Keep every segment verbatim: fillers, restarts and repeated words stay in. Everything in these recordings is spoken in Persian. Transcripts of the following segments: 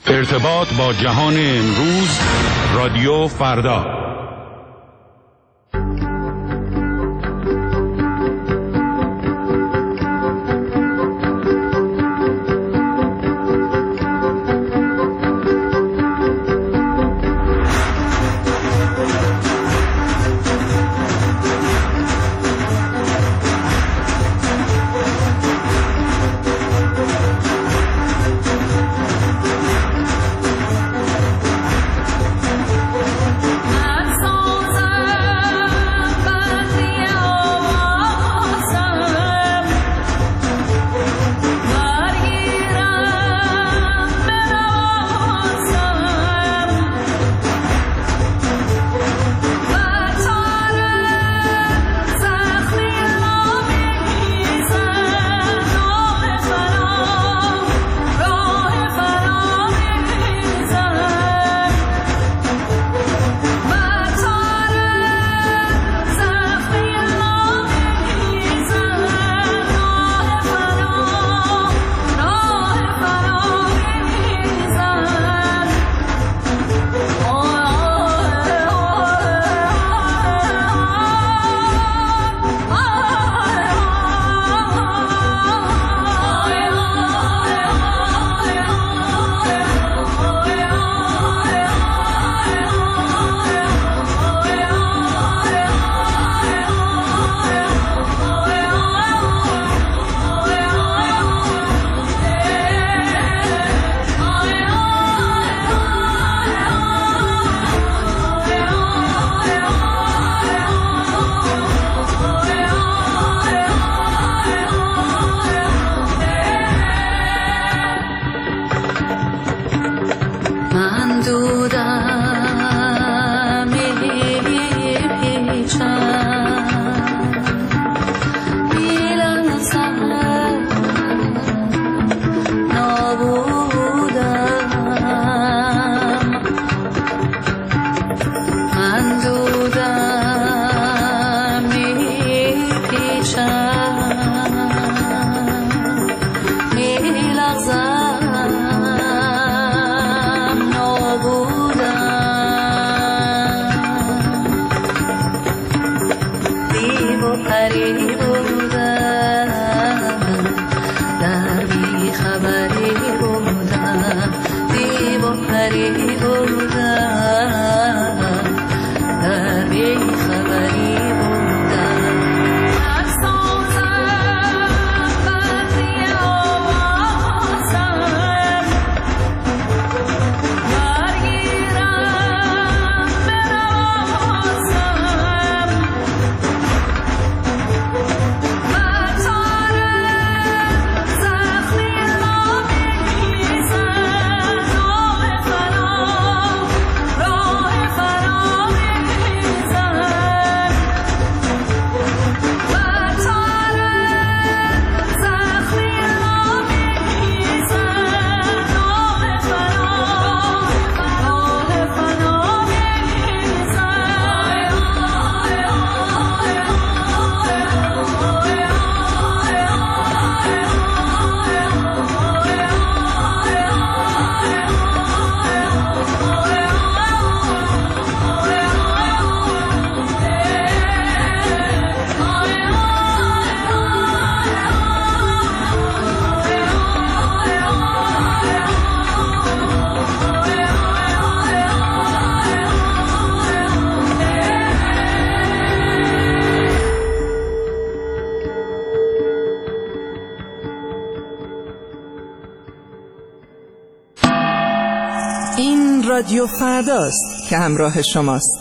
ارتباط با جهان امروز، رادیو فردا. رادیو فرداست که همراه شماست.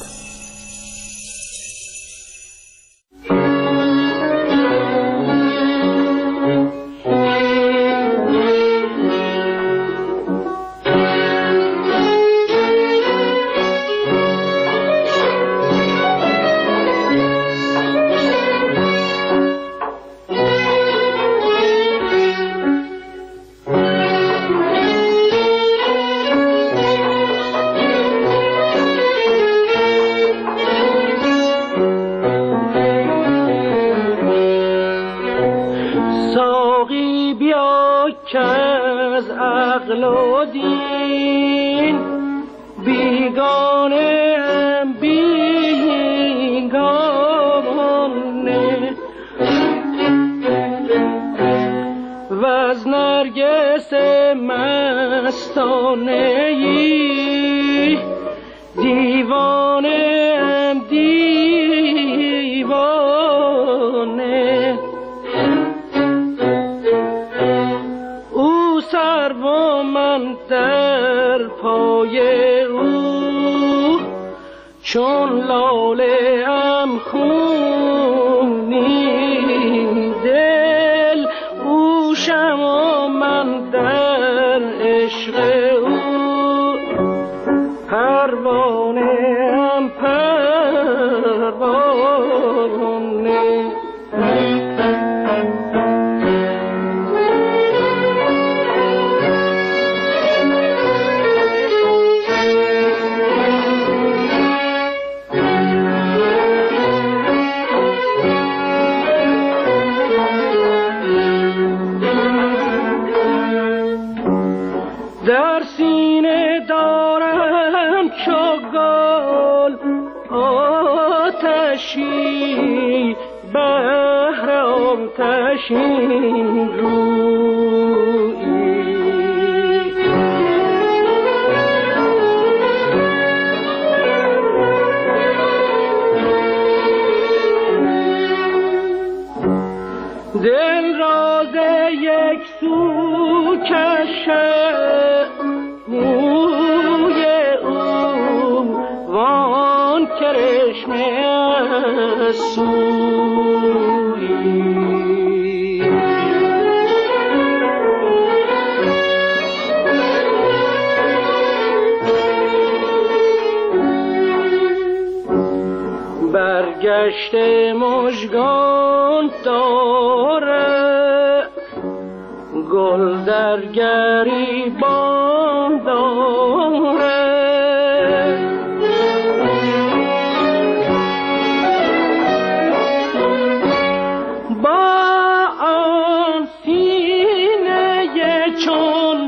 و دین بیگانه بیگانه و از نرگس مستانه ای دیوانه ام دیوانه او سر و من در پای او چون لاله ام خونی دل او شمع من در عشق او پروانه ام پروانه در سینه دارم چو گل آتشی بهر آتشین رویی دل راز یک سو کشه موی او وان کرشمه سوی برگشت مژگان داره گل در گریبان داره با آن سینه چون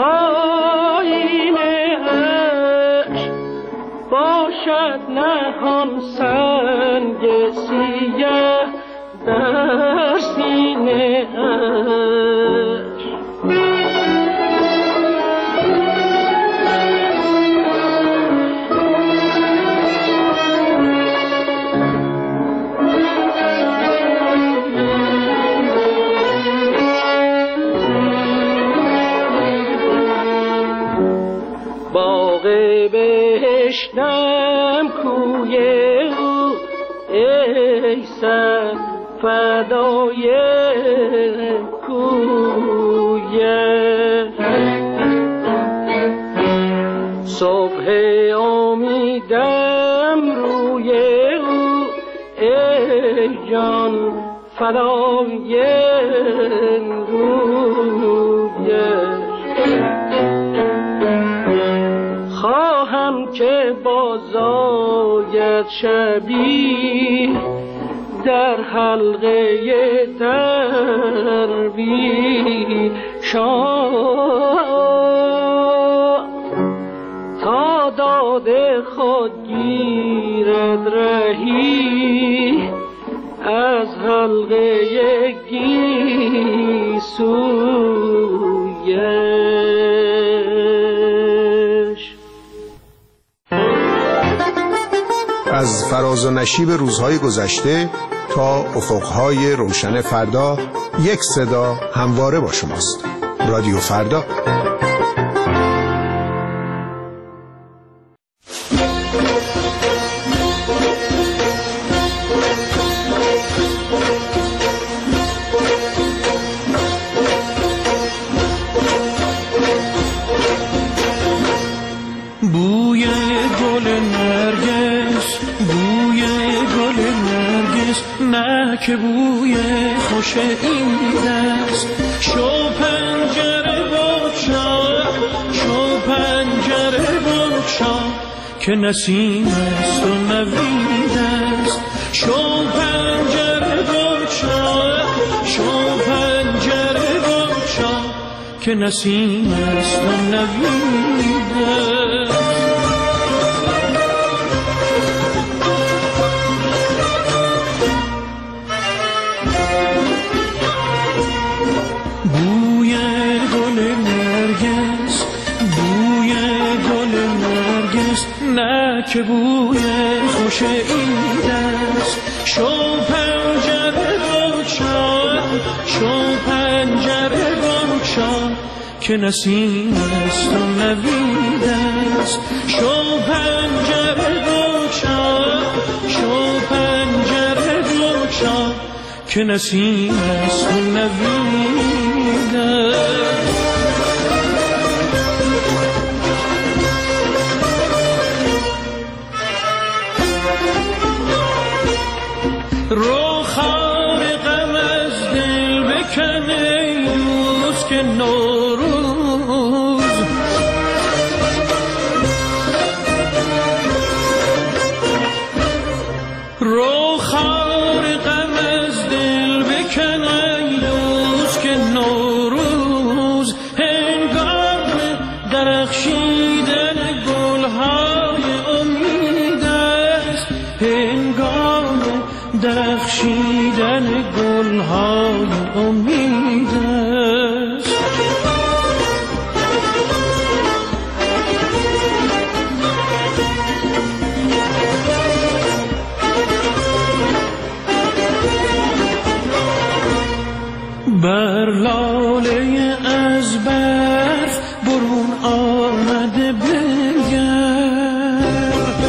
آینه اش باشد نهان سنگ سیه در سینه اش باغ بهشتم کوی او ای سر فدای کویه صبح امیدم روی او ای جان فدای رویه خواهم که بازاید شبی در حلقه درویشان تا داد خود گیرد رهی از حلقه گیسویش. از فراز و نشیب روزهای گذشته تا افقهای روشن فردا، یک صدا همواره با شماست. رادیو فردا. بوی گل نرگس، بوی گل نرگس، نه که بوی خوش این دست. شو پنجره بگشا، شو پنجره بگشا که نسیم است و نوید است. شو پنجره بگشا، شو پنجره بگشا که نسیم است و نوید است. بوی گل نرگس، بوی گل نرگس، نه که بوی خوش عید است. شو پنجره بگشا، شو پنجره بگشا که نسیم است و نوید است. شو پنجره بگشا، شو پنجره بگشا که نسیم است و نوید است. رو خار غم از دل بکنه یوز که نوروز. رو خار غم از دل بکنه یوز که نوروز. هنگام درخشیدن گلهای امید است، هنگام درخشیدن گلهای امید است. بر لاله از برف برون آمده بنگر،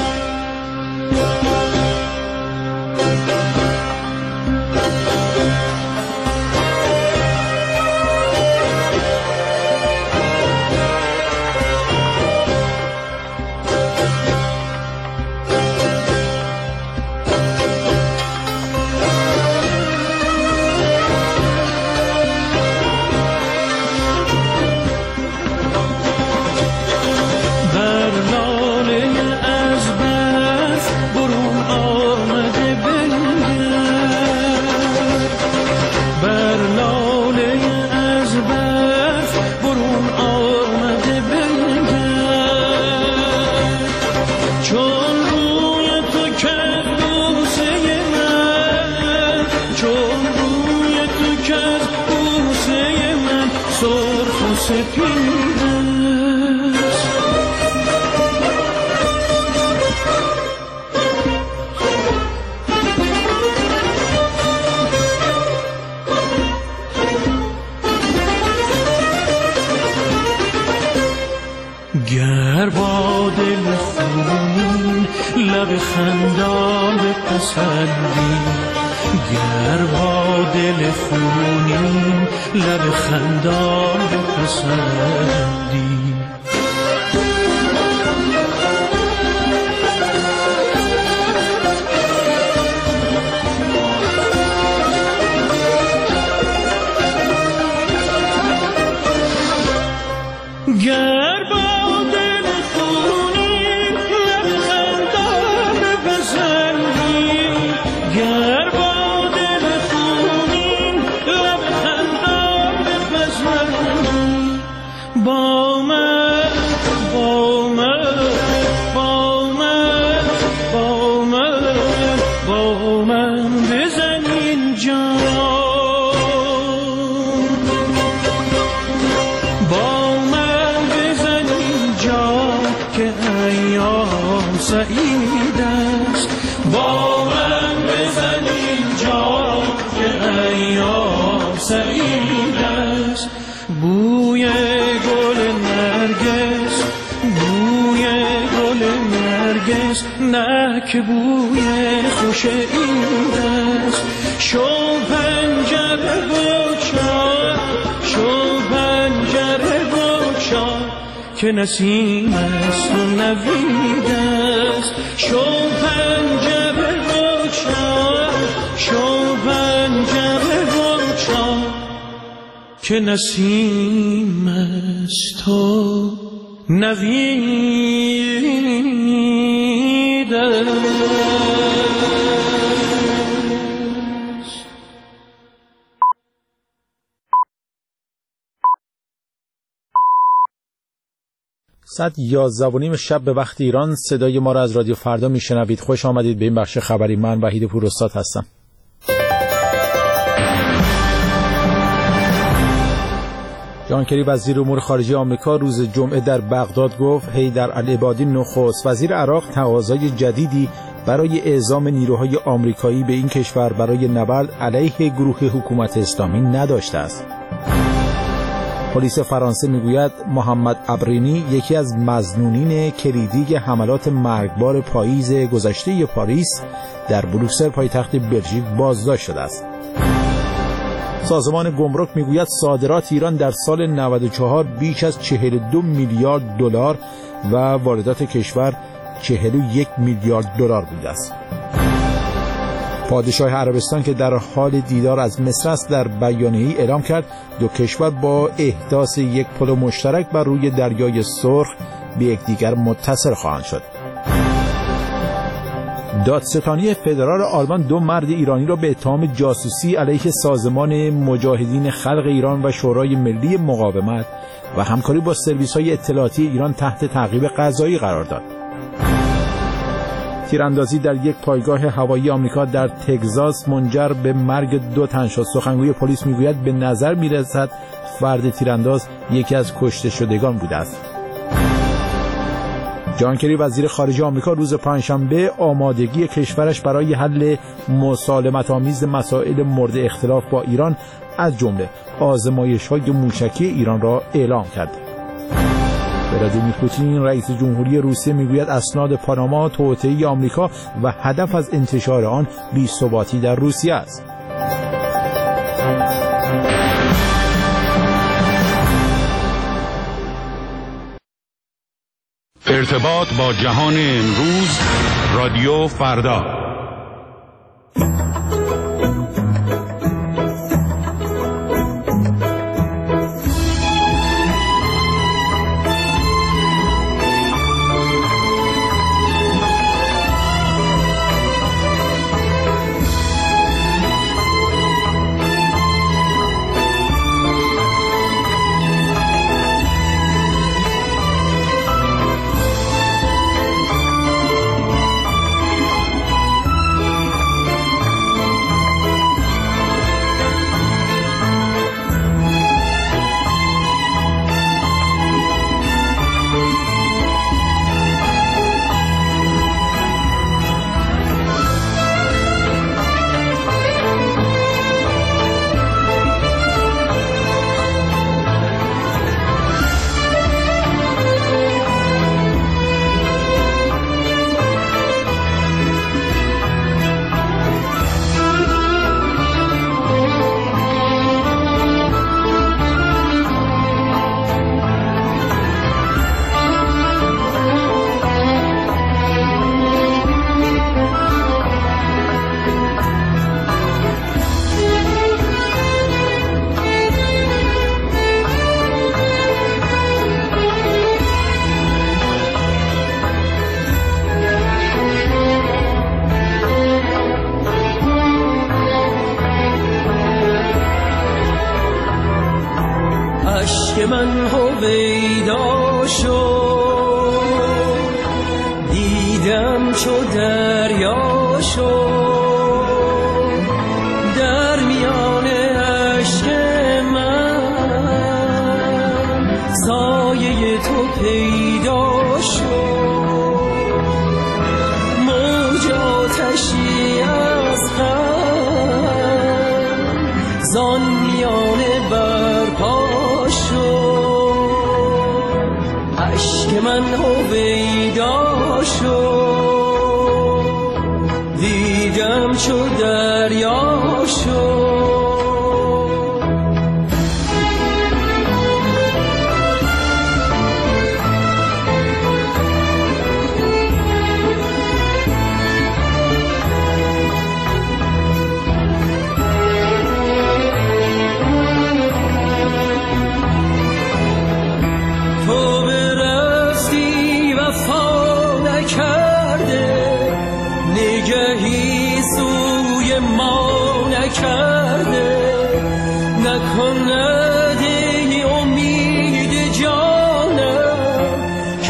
گر با دل خونین لب خندان بپسندی، گر با دل خونین لب خندان بپسندی. گر با دل خونین لب خندان بپسندی، گر با دل خونین لب خندان بپسندی. با من با من با من با من با من بزن اینجا، با من بزن اینجا که ایام سعید است. با من بزن اینجا که ایام سعید است. بوی گل نرگس، بوی گل نرگس، نه که بوی خوش عید است. شو پنجره بگشا، شو پنجره بگشا که نسیم است و نوید است. شو پنجره بگشا، شو پنجره بگشا که نسیم است و نوید است. ساعت یازده و نیم شب به وقت ایران صدای ما را از رادیو فردا میشنوید. خوش آمدید به این بخش خبری. من وحید پوراستاد هستم. جان کری وزیر امور خارجه آمریکا روز جمعه در بغداد گفت حیدر العبادی نخست وزیر عراق تقاضای جدیدی برای اعزام نیروهای آمریکایی به این کشور برای نبرد علیه گروه حکومت اسلامی نداشته است. پلیس فرانسه میگوید محمد ابرینی یکی از مظنونین کلیدی حملات مرگبار پاییز گذشته پاریس در بروکسل پایتخت بلژیک بازداشت شده است. سازمان گمرک میگوید صادرات ایران در سال نود و چهار بیش از چهل و دو میلیارد دلار و واردات کشور چهل و یک میلیارد دلار بوده است. پادشاه عربستان که در حال دیدار از مصر است در بیانیه‌ای اعلام کرد دو کشور با احداث یک پل مشترک بر روی دریای سرخ به یکدیگر متصل خواهند شد. دادستانی فدرال آلمان دو مرد ایرانی را به اتهام جاسوسی علیه سازمان مجاهدین خلق ایران و شورای ملی مقاومت و همکاری با سرویس‌های اطلاعاتی ایران تحت تعقیب قضایی قرار داد. تیراندازی در یک پایگاه هوایی آمریکا در تگزاس منجر به مرگ دو تن شد. سخنگوی پلیس میگوید به نظر میرسد فرد تیرانداز یکی از کشته شدگان بوده است. جان کری وزیر خارجه آمریکا روز پنجشنبه آمادگی کشورش برای حل مسالمت‌آمیز مسائل مورد اختلاف با ایران از جمله آزمایش‌های موشکی ایران را اعلام کرد. ولادیمیر پوتین رئیس جمهوری روسیه میگوید اسناد پاناما توطئه آمریکا و هدف از انتشار آن بی‌ثباتی در روسیه است. ارتباط با جهان امروز رادیو فردا. که من هویدا شد دیدم چو دریا شد در میان اشک من سایه تو پیدا شد موج آتشی از غم زان میانه برپا اشک من هویدا شد دیدم چو دریا شد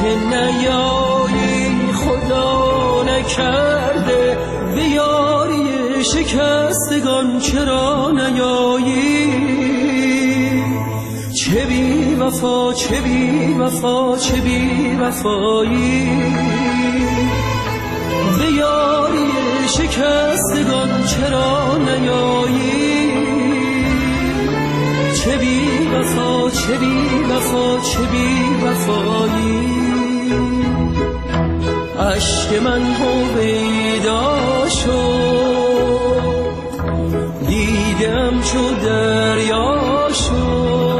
که نیایی خدا نکرده به یاری شکستگان چرا نیایی چه بی وفا چه بی وفا چه بی وفایی به یاری شکستگان چرا نیایی چه بی وفا چه بی وفا چه بی وفایی عشق من هویدا شد دیدم چو دریا شد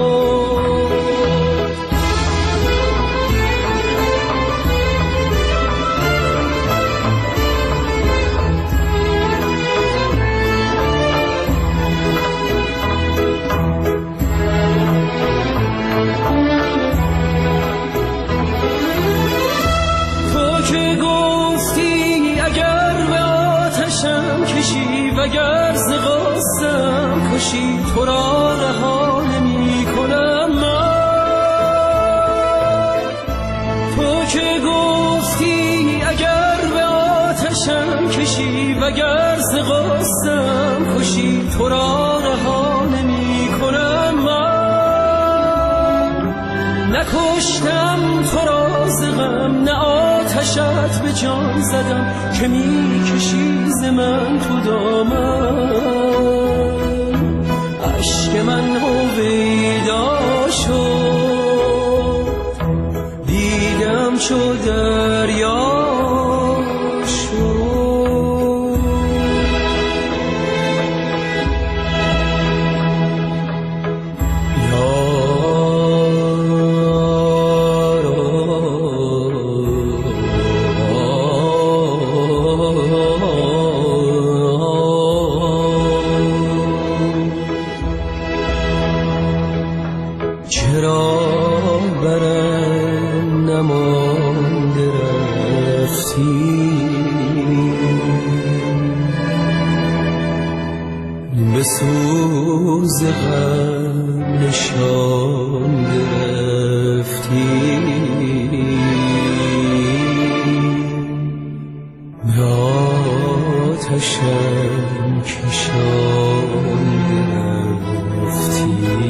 اگر ز غصه‌ام کشی تو را رها نمی کنم من تو که گفتی اگر به آتشم کشی و اگر ز غصه‌ام کشی تو را رها نمی کنم من نکشتم تو را ز غم نه آتشت به جان زدم که می کشی ز من تو دامن عشق من هویدا شد دیدم چو دریا سوز غم نشان گرفتی به آتشم کشان گرفتی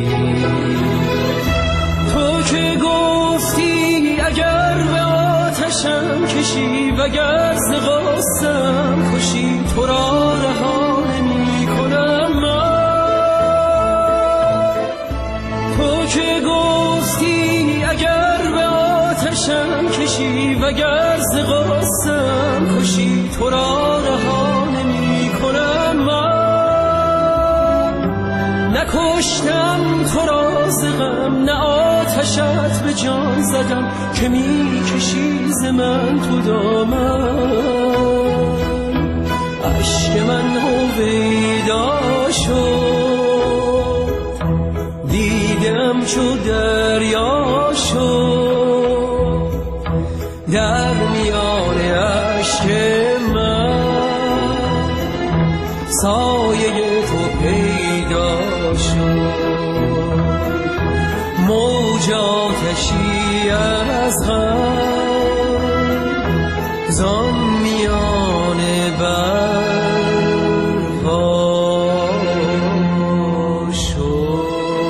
تو که گفتی اگر به آتشم کشی و اگر ز غصه‌ام کشی تو را رها نمی کنم که گفتی اگر به آتشم کشی و اگر ز غصه‌ام کشی تو را رها نمی کنم من نکشتم تو را ز غم نه آتشت به جان زدم که می کشی ز من تو دامن عشق من هویدا شد دیدم چو دریا شد در میان عشق من سایه تو پیدا شد موج آتشی از غم زان میان برپا شد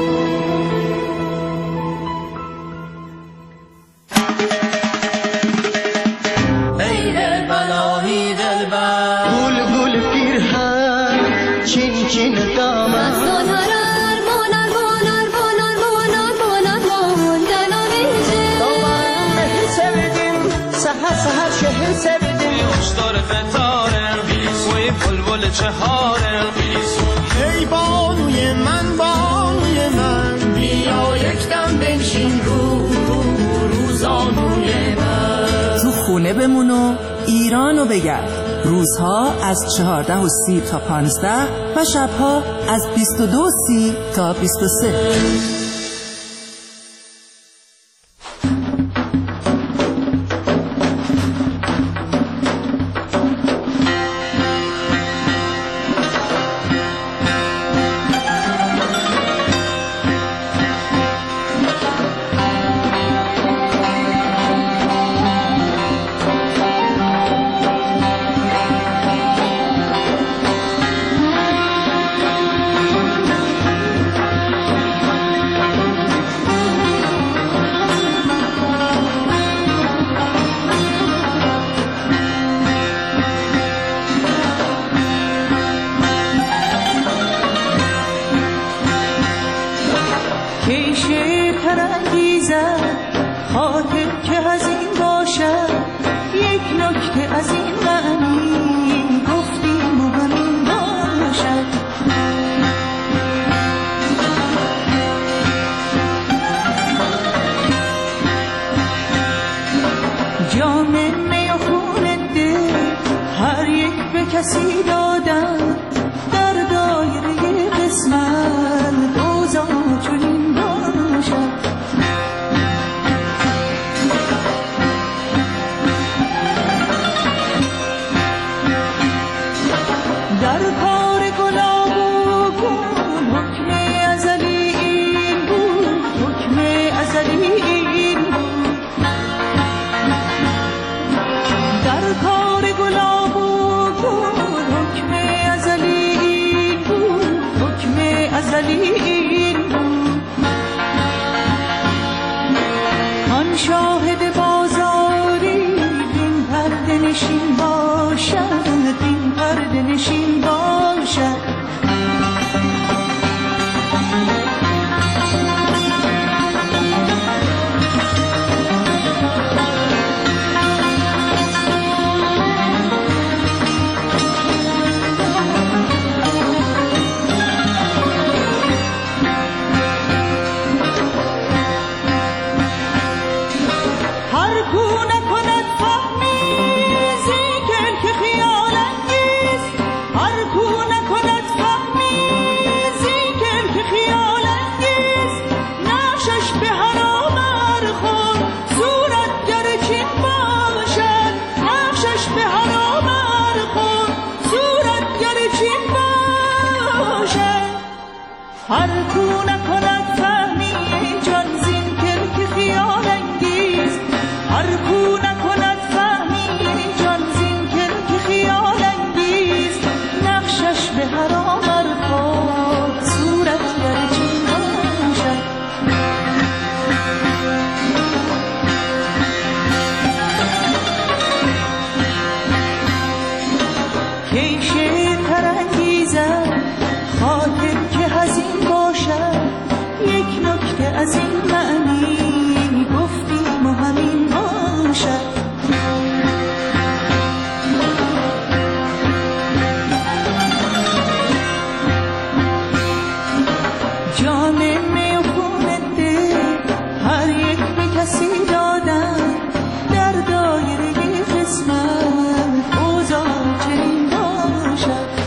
چهارم ای بانوی من بانوی من بیا یک دم بنشین رو رو روزانوی من تو خونه بمون و ایرانو بگرد روزها از چهارده و سی تا پانزده و شبها از بیست و دو و سی تا بیست و سه. خاطر که از این باشد یک نکته از این معنی گفتیم و همین باشد. جام می و خون دل هر یک به کسی دادن در دایره قسمت اوضاع چنین باشد. در کار گلاب و گل حکم ازلی این بود، حکم ازلی این بود. در کار گلاب و گل حکم ازلی این بود، حکم ازلی این بود. آن شاهد بازاری بین پرده نشین باشد، بین پرده نشین باشد. هر کو نکند فهمی جان زین کلک خیال انگیز، هر کو نکند فهمی جان زین کلک خیال انگیز. نقشش به حرام ارخاد صورت گرچین باشد. کیشه ترانگیزد خاطر که از این باشد یک نکته از این معنی گفتیم و همین باشد. جام می و خون دل هر یک به کسی دادن در دایره قسمت اوضاع چنین باشد.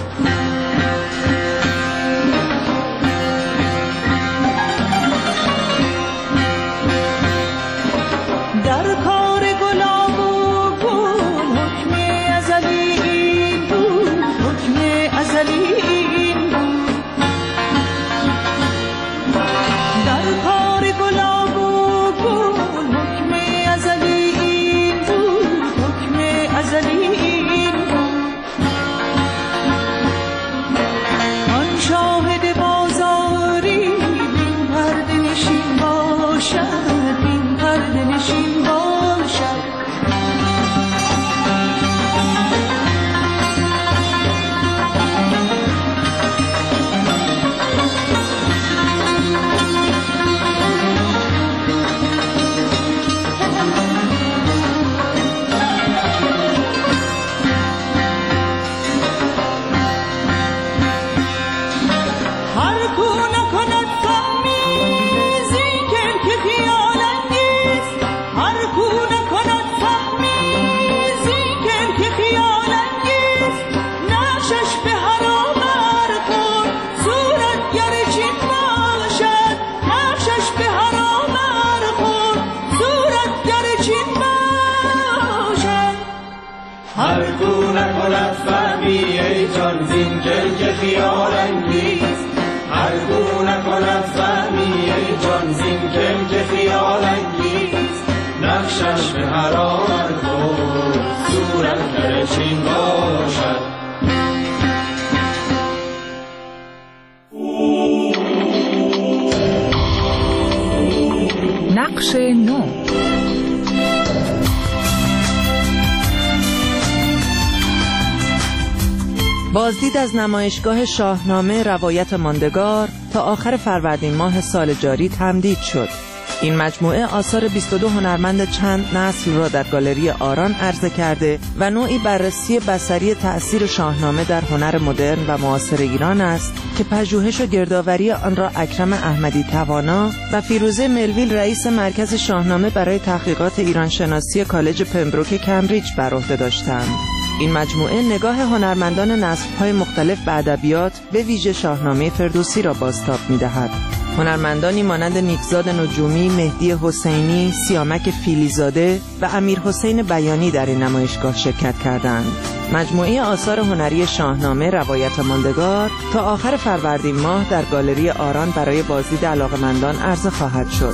در کار گلاب و گل حکم ازلی این بود، حکم ازلی این بود. در کار گلاب و گل حکم ازلی این بود، حکم ازلی این بود. آن شاهد بازاری بین پرده نشین باشد، بین پرده نشین باشد. هر کو نکند فهمی زین کلک خیال انگیز، هر کو نکند فهمی زین کلک خیال انگیز. نقشش به حرام ارخون صورت گرچین باشد، نقشش به حرام ارخون صورت گرچین باشد. هر کو نکند فهمی ای جان زین کلک خیال انگیز، هر کو نکند فهمی ای جان زین کلک خیال انگیز. نقشش به حرام ارخون صورت گرچین باشد. نقش نو. بازدید از نمایشگاه شاهنامه روایت ماندگار تا آخر فروردین ماه سال جاری تمدید شد. این مجموعه آثار بیست و دو هنرمند چند نسل را در گالری آران عرضه کرده و نوعی بررسی بصری تأثیر شاهنامه در هنر مدرن و معاصر ایران است که پژوهش و گردآوری آن را اکرم احمدی توانا و فیروزه ملویل رئیس مرکز شاهنامه برای تحقیقات ایرانشناسی کالج پمبروک کمبریج بر عهده داشتند. این مجموعه نگاه هنرمندان نسل‌های مختلف به ادبیات به ویژه شاهنامه فردوسی را بازتاب می‌دهد. هنرمندانی مانند نیکزاد نجومی، مهدی حسینی، سیامک فیلیزاده و امیر حسین بیانی در این نمایشگاه شرکت کردند. مجموعه آثار هنری شاهنامه روایت ماندگار تا آخر فروردین ماه در گالری آران برای بازدید علاقه‌مندان عرضه خواهد شد.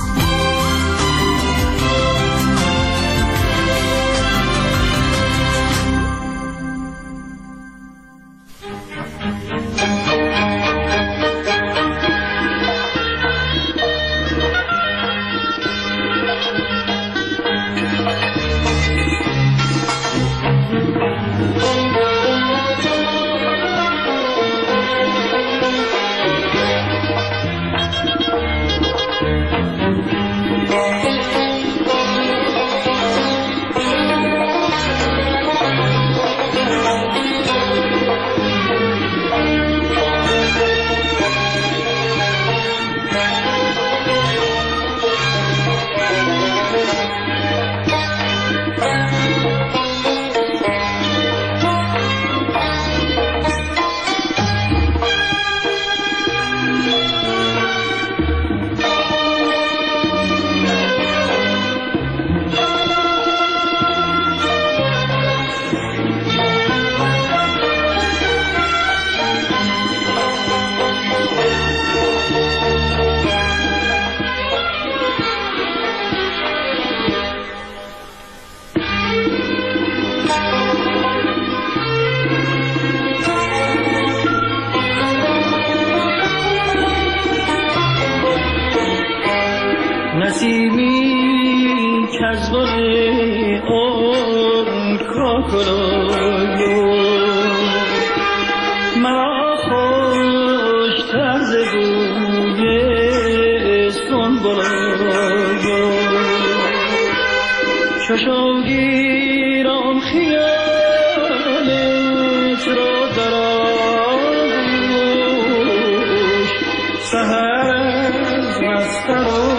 نسیمی که از بار اون کاکلایو مرا خوش طرز بوی سنبلایو چشم گیرم خیالت را در آغوش سهر از مسترم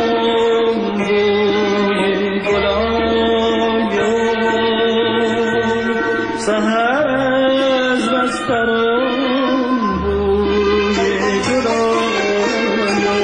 سهر از بسترم بوی گلایو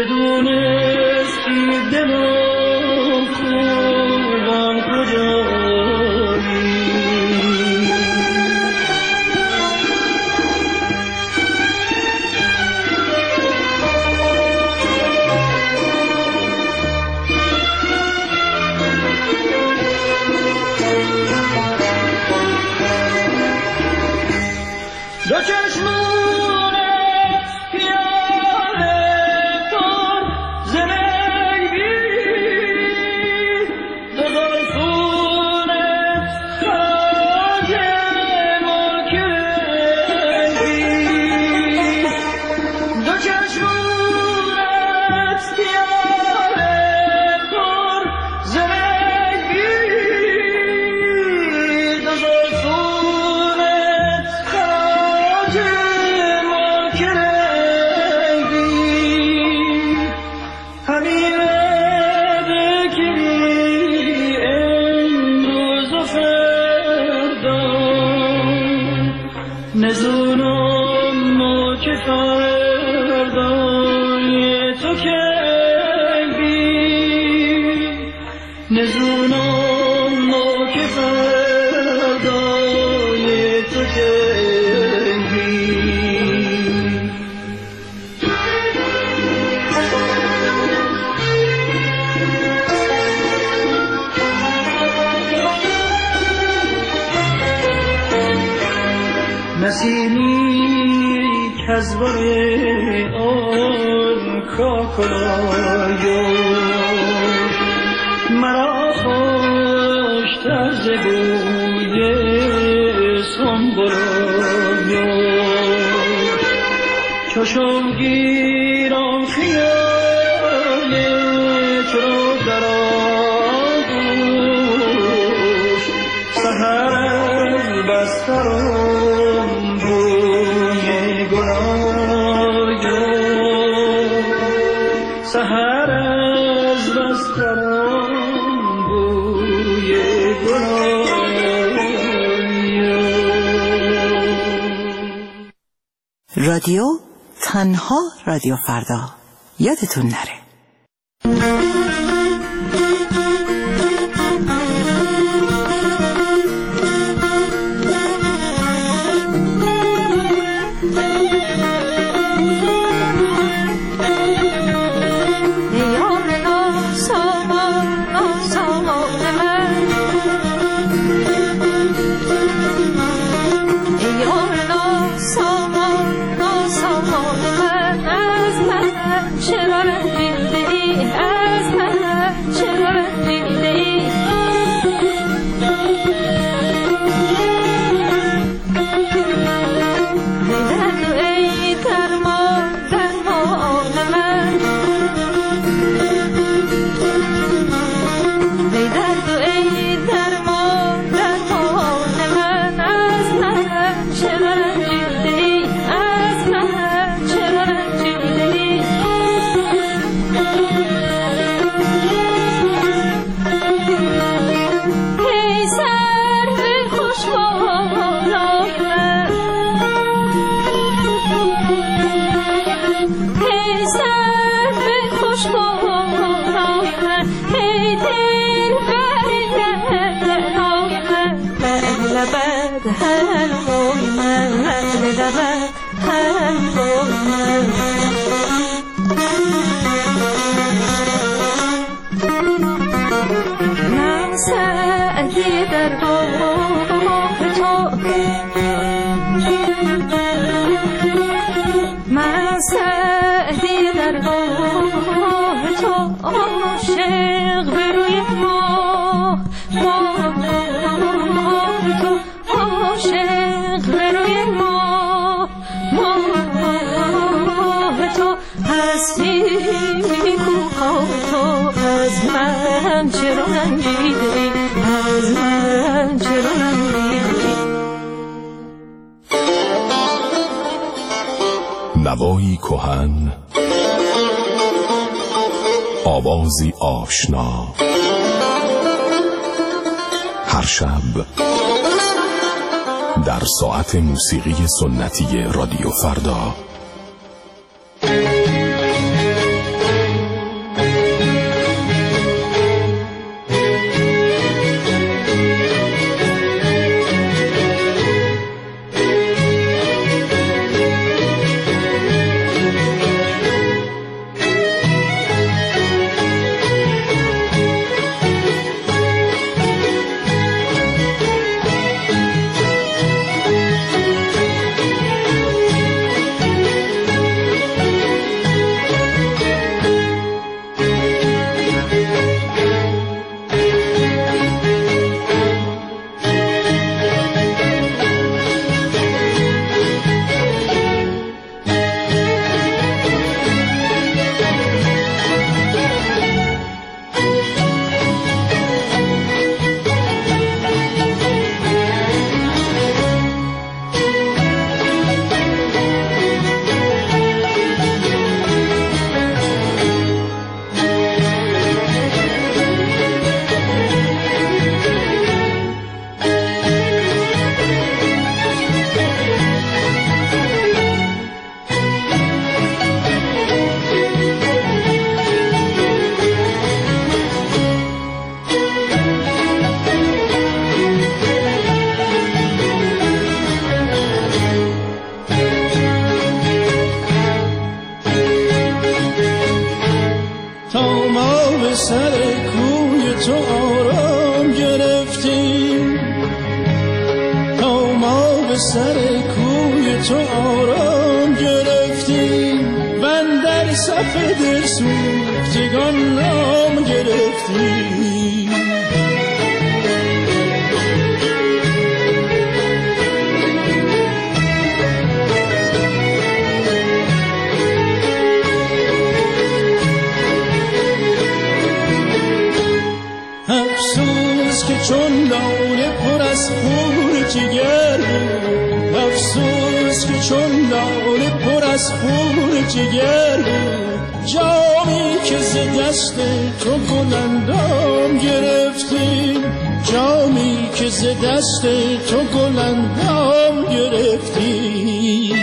چه دونستی دلم خوبم کجایی نزونم ما که فردای تو جنگیم. نسیمی کزبر آن کاکلایو مرا خوشتر ز بوی سنبلایو چشم گیرم خیال تو را در آغوش سحر از بسترم بوی گلایو سحر از بسترم بوی گلایو. رادیو تنها رادیو فردا یادتون نره. نوایی کهن، آوازی آشنا، هر شب در ساعت موسیقی سنتی رادیو فردا. آرام گرفتیم، تا ما به سر کوی تو آرام گرفتیم و اندر صف دل سوختگان نام گرفتیم. افسوس که چون لاله پر از خون جگر بود، افسوس که چون لاله پر از خون جگر بود، جامی که ز دست تو گلندام گرفتیم، جامی که ز دست تو گلندام گرفتیم.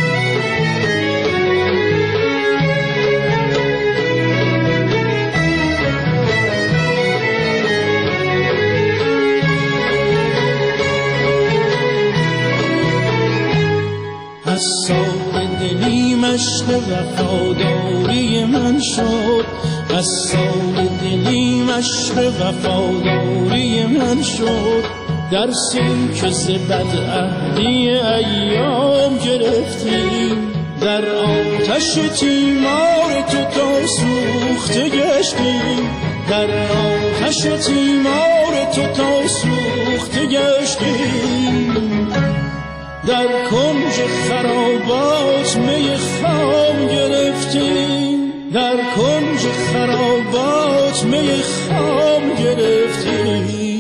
از سال دلی مشق وفاداری من شد، از سال دلی مشق وفاداری من شد، درسی که ز بدعهدی ایام گرفتیم، در آتش تیمار تو تا سوخته گشتیم، در آتش تیمار تو تا سوخته گشتیم. در کنج خرابات می خام گرفتیم، در کنج خرابات می خام گرفتیم.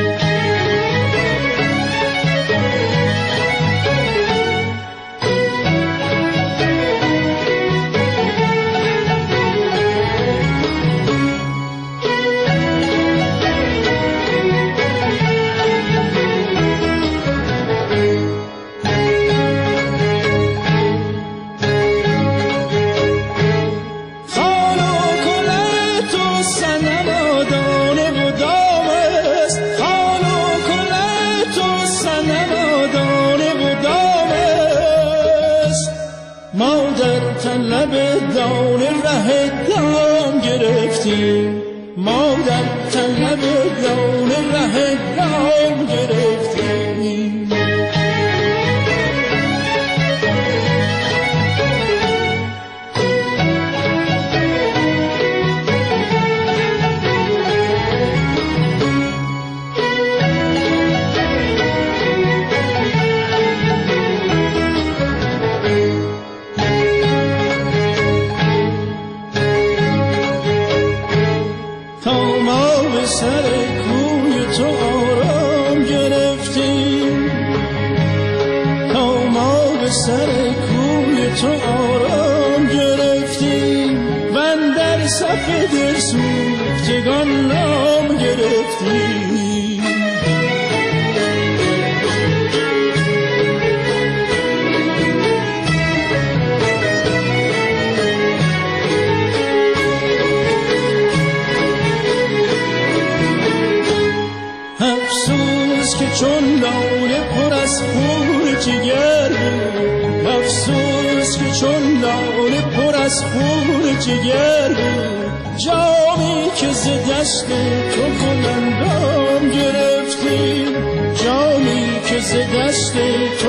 ما در طلب دان ره دام گرفتیم. سر کوی تو آرام گرفتیم، تا ما به سر کوی تو آرام گرفتیم و اندر صف دل سوختگان نام گرفتیم. افسوس که چون لاله پر از خون جگر بود، افسوس که چون لاله پر از خون جگر بود، جامی که ز دست تو گلندام گرفتیم، جامی که ز دست